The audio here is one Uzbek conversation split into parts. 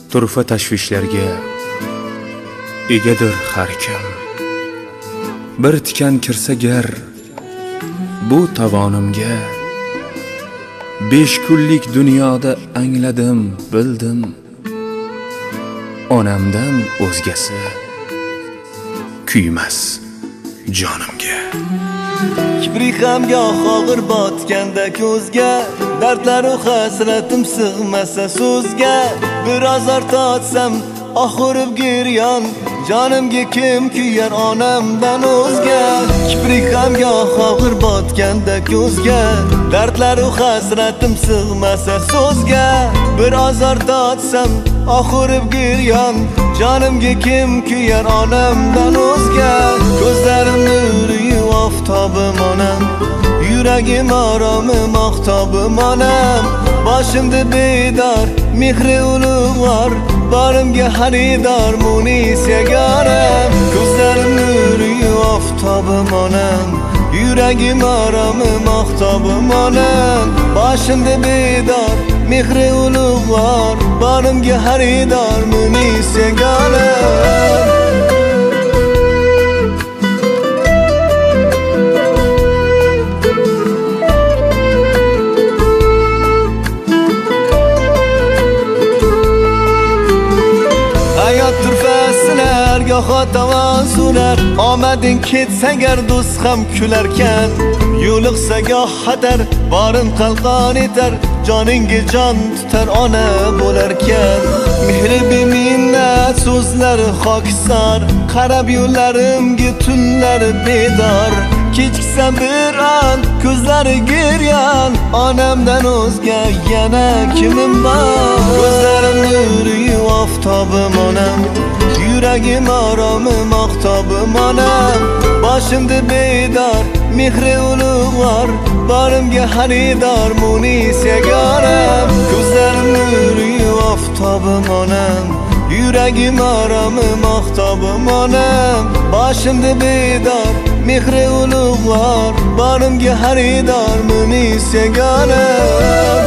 turfa tashvishlarga egadir har kim. Bir tikan kirsa gar bu tovonimga, 5 kunlik dunyoda angladim, bildim, onamdan o'zgasi kuymas jonimga. Kibrik ham goh og'ir botganda ko'zga, dardlar u hasratim sig'masa so'zga. Biroz ortatsam oxirib giryon, jonimga kim kuyar onamdan o'zga. Kibrik ham goh og'ir botganda ko'zga, dardlar u hasratim sig'masa so'zga. Biroz ortatsam oxirib giryon, jonimga kim kuyar onamdan o'zga. Ko'zlarim nuri oftobim onam, yuragim oromim oftobim onam. Boshimda bedor mehri ulug'vor, borimga xaridor munis yagonam. Ko'zlarim nuri oftobim onam, yuragim oromim oftobim onam. Boshimda bedor mehri ulug'vor, borimga xaridor munis yagonam. Xotawan surar, omading ketsa gar do'st ham kularkan. Yo'liqsa goh xatar, borim qalqon etar, joningga jon tutar ona bo'larkan. Mehri beminnat so'zlari xokisor, qarab yo'llarimga tunlar bedor. Kechiksa bir an ko'zlari giryon, onamdan o'zga yana kimim bor. Ko'zlarim nuri oftobim onam, yuragim oromim oftobim onam. Boshimda bedor mehri ulug'vor, borimga xaridor munis yagonam. Ko'zlarim nuri oftobim onam, yuragim oromim oftobim onam. Boshimda bedor mehri ulug'vor, borimga xaridor munis yagonam.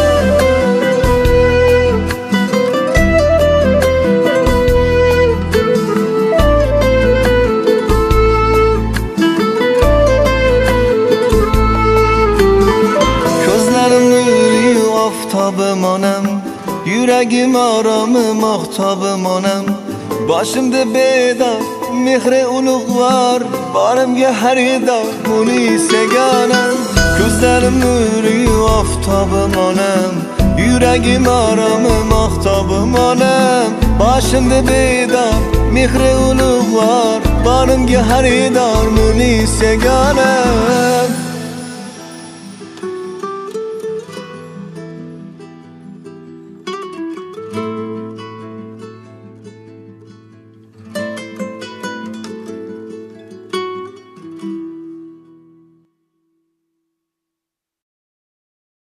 Oftobim onam, yuragim oromim oftobim onam. Boshimda bedor mehri ulug'vor, borimga xaridor munis yagonam. Ko'zlarim nuri oftobim onam, yuragim oromim oftobim onam. Boshimda bedor mehri ulug'vor, borimga xaridor munis yagonam.